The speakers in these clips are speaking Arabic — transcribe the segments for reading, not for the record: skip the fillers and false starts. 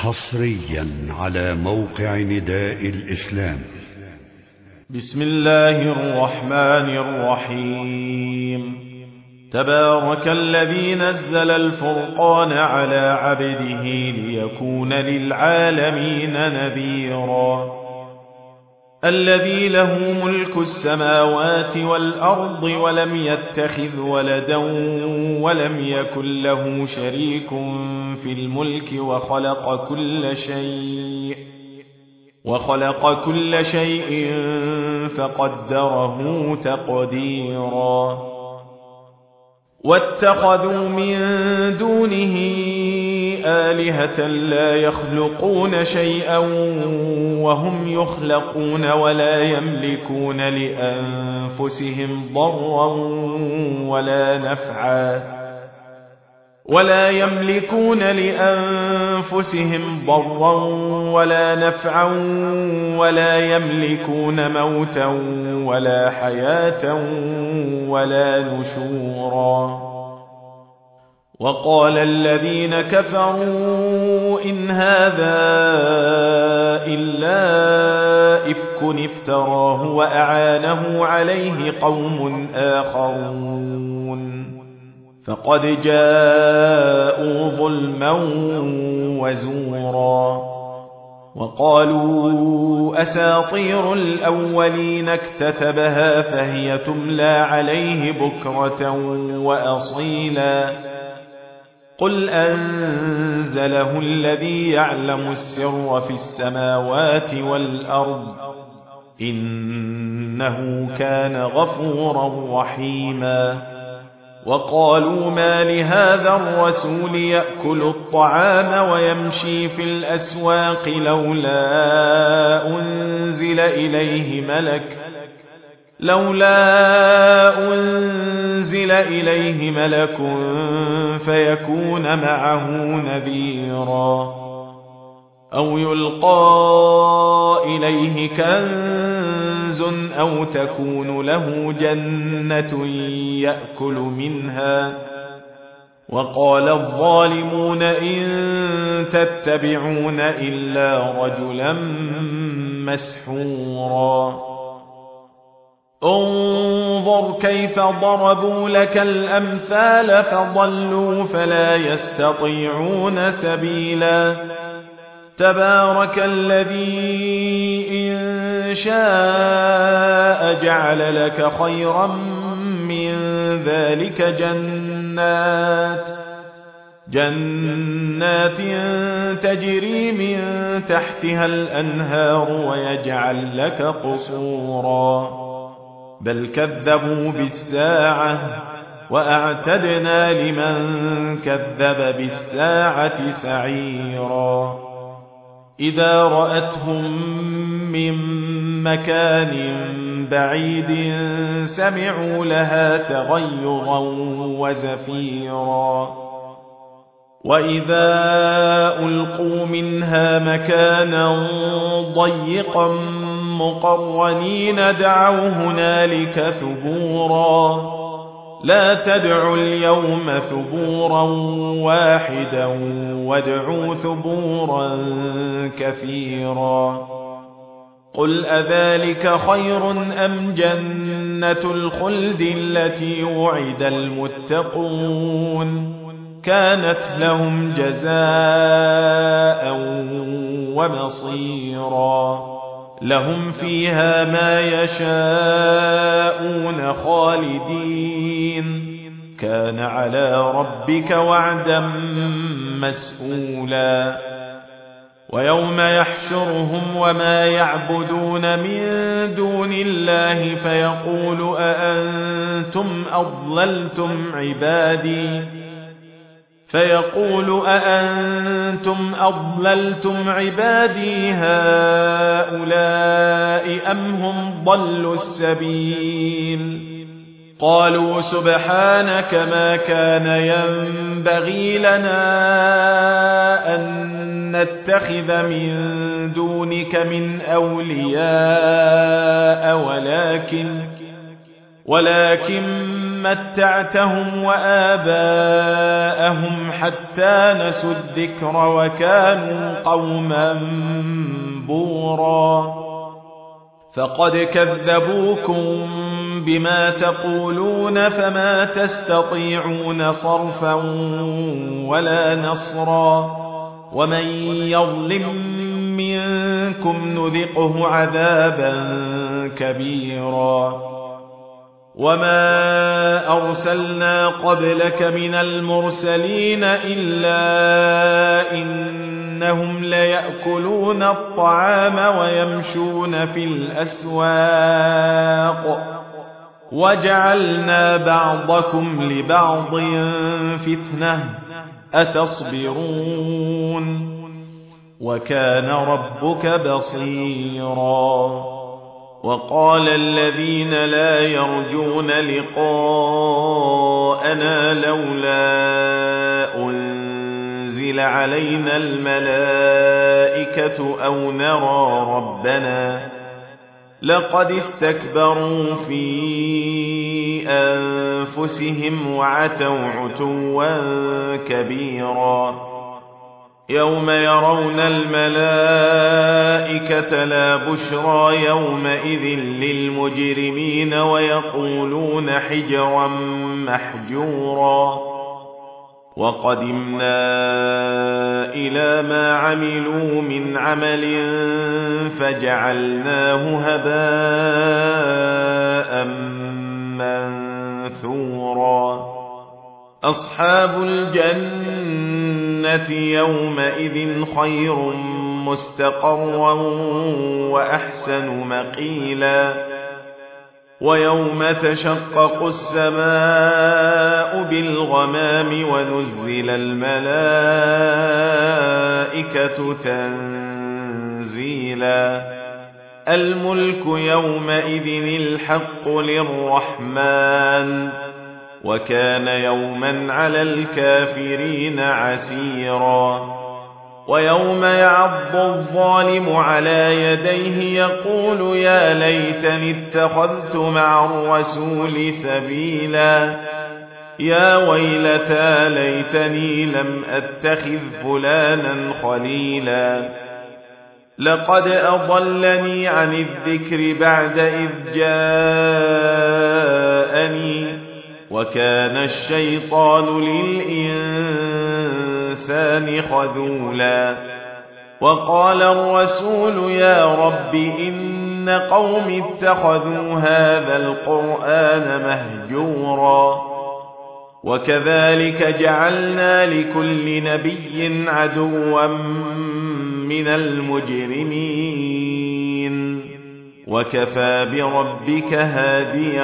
حصريا على موقع نداء الإسلام. بسم الله الرحمن الرحيم. تبارك الذي نزل الفرقان على عبده ليكون للعالمين نذيرا. الذي له ملك السماوات والأرض ولم يتخذ ولدا ولم يكن له شريك في الملك وخلق كل شيء فقدره تقديرا. واتخذوا من دونه آلهة لا يخلقون شيئا وهم يخلقون ولا يملكون لأنفسهم ضرا ولا نفعا ولا يملكون موتا ولا حياة ولا نشورا. وقال الذين كفروا إن هذا إلا إفك افتراه وأعانه عليه قوم آخرون فقد جاءوا ظلما وزورا. وقالوا أساطير الأولين اكتتبها فهي تملى عليه بكرة وأصيلا. قل أنزله الذي يعلم السر في السماوات والأرض إنه كان غفورا رحيما. وقالوا ما لهذا الرسول يأكل الطعام ويمشي في الأسواق لولا أنزل إليه ملك فيكون معه نذيرا. أو يلقى إليه كنز أو تكون له جنة يأكل منها. وقال الظالمون إن تتبعون إلا رجلا مسحورا. انظر كيف ضربوا لك الأمثال فضلوا فلا يستطيعون سبيلا. تبارك الذي إن شاء جعل لك خيرا من ذلك جنات تجري من تحتها الأنهار ويجعل لك قصورا. بل كذبوا بالساعة وأعتدنا لمن كذب بالساعة سعيرا. إذا رأتهم من مكان بعيد سمعوا لها تغيظا وزفيرا. وإذا ألقوا منها مكانا ضيقا مقرنين دعوا هنالك ثبورا. لا تدعوا اليوم ثبورا واحدا وادعوا ثبورا كثيرا. قل أذلك خير أم جنة الخلد التي وعد المتقون كانت لهم جزاء ومصيرا. لهم فيها ما يشاءون خالدين كان على ربك وعدا مسئولا. ويوم يحشرهم وما يعبدون من دون الله فيقول أأنتم أضللتم عبادي هؤلاء أم هم ضلوا السبيل. قالوا سبحانك ما كان ينبغي لنا أن نتخذ من دونك من أولياء ولكن متعتهم وآباءهم حتى نسوا الذكر وكانوا قوما بورا فقد كذبوكم بما تقولون فما تستطيعون صرفا ولا نصرا ومن يظلم منكم نذقه عذابا كبيرا وما أرسلنا قبلك من المرسلين إلا إنهم ليأكلون الطعام ويمشون في الأسواق وجعلنا بعضكم لبعض فتنة أتصبرون وكان ربك بصيرا وقال الذين لا يرجون لقاءنا لولا أنزل علينا الملائكة أو نرى ربنا لقد استكبروا في أنفسهم وعتوا عتوا كبيرا يوم يرون الملائكة لا بشرى يومئذ للمجرمين ويقولون حجرا محجورا وقدمنا إلى ما عملوا من عمل فجعلناه هباء منثورا أصحاب الجنة يومئذ خير مستقرا وأحسن مقيلا ويوم تشقق السماء بالغمام ونزل الملائكة تنزيلا الملك يومئذ الحق للرحمن وكان يوما على الكافرين عسيرا ويوم يعض الظالم على يديه يقول يا ليتني اتخذت مع الرسول سبيلا يا ويلتى ليتني لم أتخذ فلانا خليلا لقد أضلني عن الذكر بعد إذ جاءني وكان الشيطان للإنسان خذولا وقال الرسول يا رب إن قوم اتخذوا هذا القرآن مهجورا وكذلك جعلنا لكل نبي عدوا من المجرمين وكفى بربك هاديا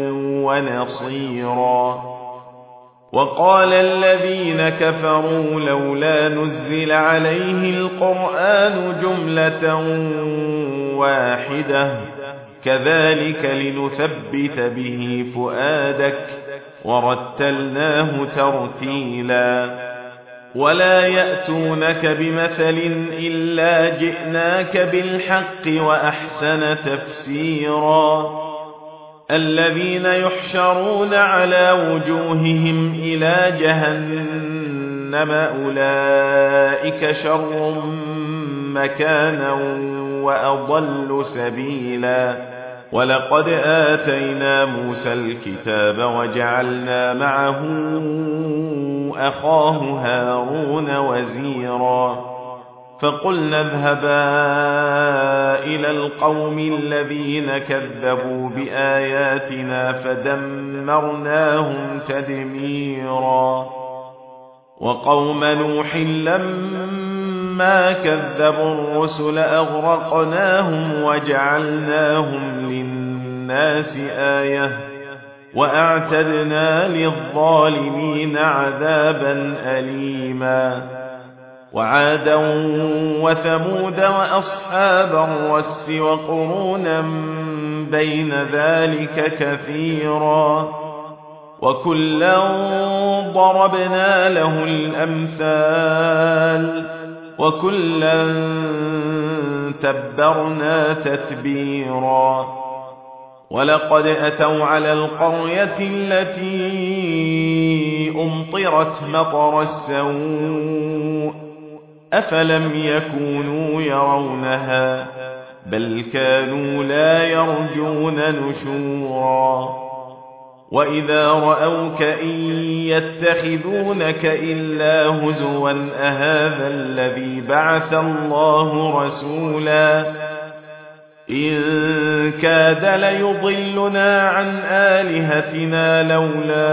ونصيرا وقال الذين كفروا لولا نزل عليه القرآن جملة واحدة كذلك لنثبت به فؤادك ورتلناه ترتيلا ولا يأتونك بمثل إلا جئناك بالحق وأحسن تفسيرا الذين يحشرون على وجوههم إلى جهنم أولئك شر مكانا وأضل سبيلا ولقد آتينا موسى الكتاب وجعلنا معه أخاه هارون وزيرا فقلنا اذهبا إلى القوم الذين كذبوا بآياتنا فدمرناهم تدميرا وقوم نوح لما كذبوا الرسل أغرقناهم وجعلناهم للناس آية وأعتدنا للظالمين عذابا أليما وعادا وثمود وأصحاب الرس وقرونا بين ذلك كثيرا وكلا ضربنا له الأمثال وكلا تبرنا تتبيرا ولقد أتوا على القرية التي أمطرت مطر السوء أفلم يكونوا يرونها بل كانوا لا يرجون نشورا وإذا رأوك إن يتخذونك إلا هزوا أهذا الذي بعث الله رسولا إن كاد ليضلنا عن آلهتنا لولا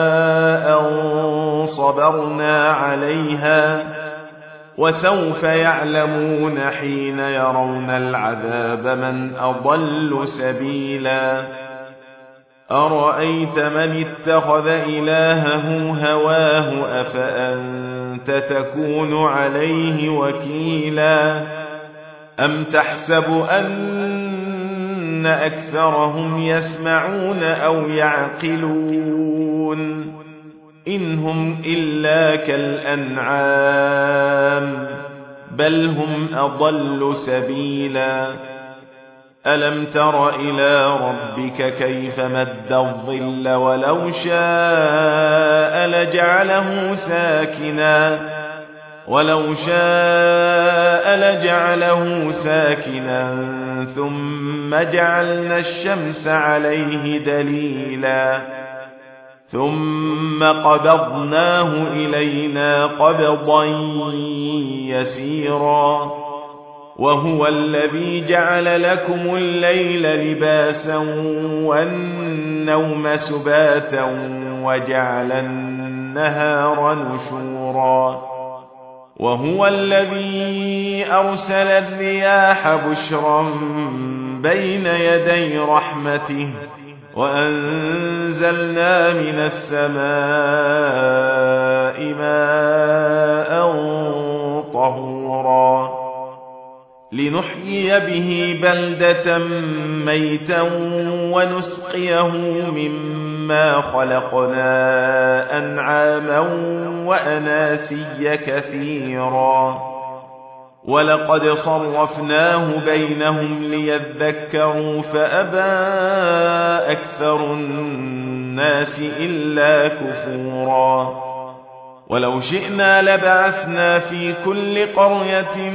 أن صبرنا عليها وسوف يعلمون حين يرون العذاب من أضل سبيلا أرأيت من اتخذ إلهه هواه أفأنت تكون عليه وكيلا أم تحسب أن أكثرهم يسمعون أو يعقلون إن هم إلا كالأنعام بل هم أضل سبيلا ألم تر إلى ربك كيف مد الظل ولو شاء لجعله ساكنا ثم جعلنا الشمس عليه دليلا ثم قبضناه إلينا قبضا يسيرا وهو الذي جعل لكم الليل لباسا والنوم سباتا وجعل النهار نشورا وهو الذي أرسل الرياح بشرا بين يدي رحمته وأنزلنا من السماء ماء طهورا لنحيي به بلدة ميتا ونسقيه مما خلقنا أنعاما وأناسيا كثيرا ولقد صرفناه بينهم ليذكروا فأبى أكثر الناس إلا كفورا ولو شئنا لبعثنا في كل قرية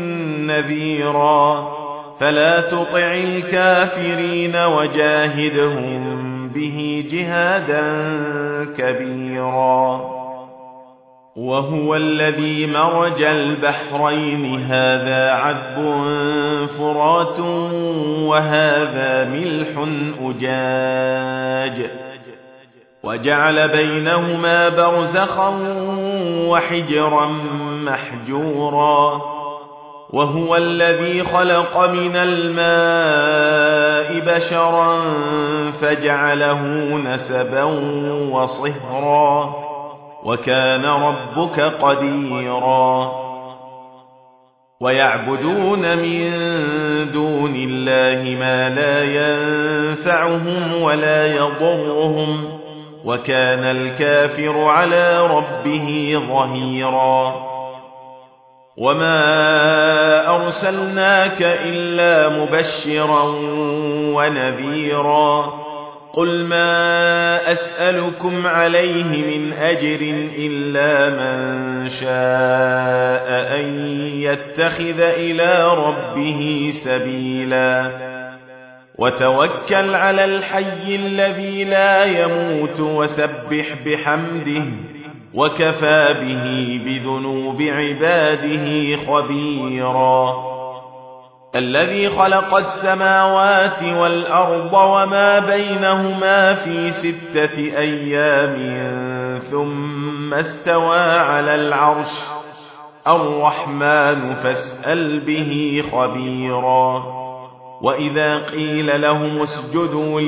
نذيرا فلا تطع الكافرين وجاهدهم به جهادا كبيرا وهو الذي مرج البحرين هذا عذب فرات وهذا ملح أجاج وجعل بينهما برزخا وحجرا محجورا وهو الذي خلق من الماء بشرا فجعله نسبا وصهرا وكان ربك قديرا ويعبدون من دون الله ما لا ينفعهم ولا يضرهم وكان الكافر على ربه ظهيرا وما أرسلناك إلا مبشرا ونذيرا قل ما أسألكم عليه من أجر إلا من شاء أن يتخذ إلى ربه سبيلا وتوكل على الحي الذي لا يموت وسبح بحمده وكفى به بذنوب عباده خبيرا الذي خلق السماوات والأرض وما بينهما في 6 أيام ثم استوى على العرش الرحمن فاسأل به خبيرا وإذا قيل لهم اسجدوا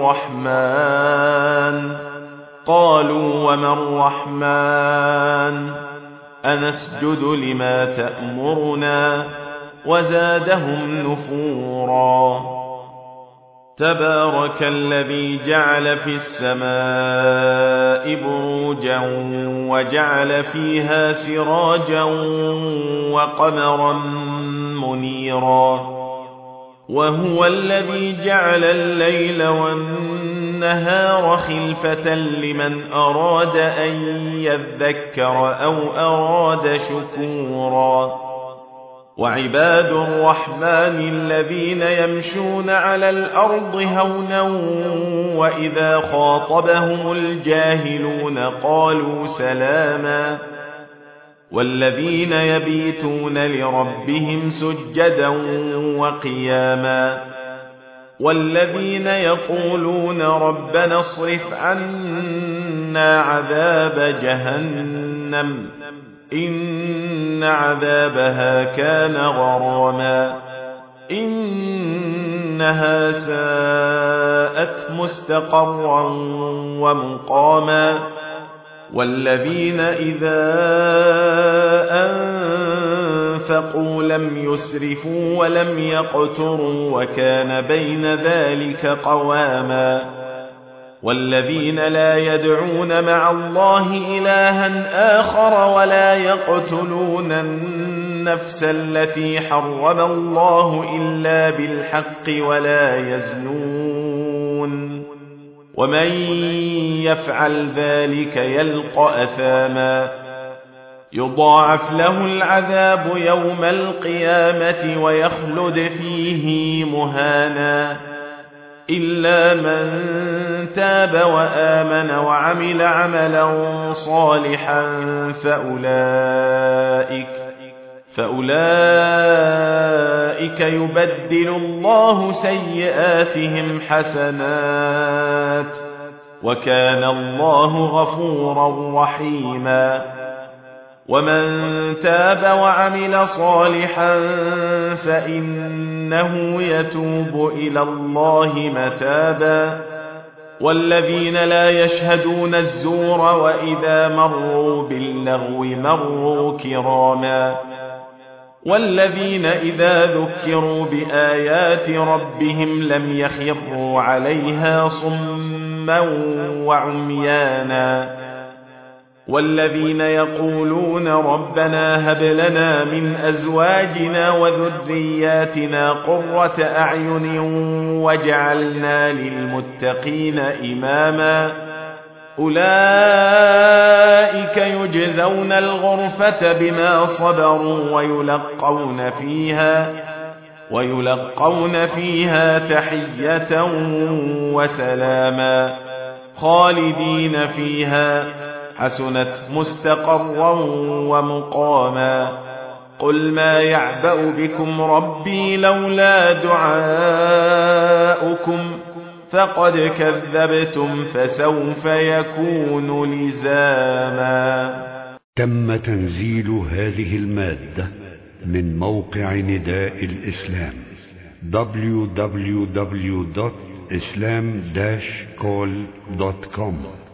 للرحمن قالوا وما الرحمن أنسجد لما تأمرنا وزادهم نفورا تبارك الذي جعل في السماء بروجا وجعل فيها سراجا وقمرا منيرا وهو الذي جعل الليل والنهار خلفة لمن أراد أن يذكر أو أراد شكورا وعباد الرحمن الذين يمشون على الأرض هونا وإذا خاطبهم الجاهلون قالوا سلاما والذين يبيتون لربهم سجدا وقياما والذين يقولون ربنا اصرف عنا عذاب جهنم إن عذابها كان غراما إنها ساءت مستقرا ومقاما والذين إذا أنفقوا لم يسرفوا ولم يقتروا وكان بين ذلك قواما والذين لا يدعون مع الله إلها آخر ولا يقتلون النفس التي حرم الله إلا بالحق ولا يزنون ومن يفعل ذلك يلقى أثاما يضاعف له العذاب يوم القيامة ويخلد فيه مهانا إلا من تاب وآمن وعمل عملا صالحا فأولئك يبدل الله سيئاتهم حسنات وكان الله غفورا رحيما ومن تاب وعمل صالحا فإنه يتوب إلى الله متابا والذين لا يشهدون الزور وإذا مروا باللغو مروا كراما والذين إذا ذكروا بآيات ربهم لم يخروا عليها صما وعميانا والذين يقولون ربنا هب لنا من أزواجنا وذرياتنا قرة أعين واجعلنا للمتقين إماما أولئك يجزون الغرفة بما صبروا ويلقون فيها تحية وسلاما خالدين فيها حسنت مستقرا ومقاما قل ما يعبأ بكم ربي لولا دعاؤكم فقد كذبتم فسوف يكون لزاما. تم تنزيل هذه المادة من موقع نداء الإسلام www.islam-call.com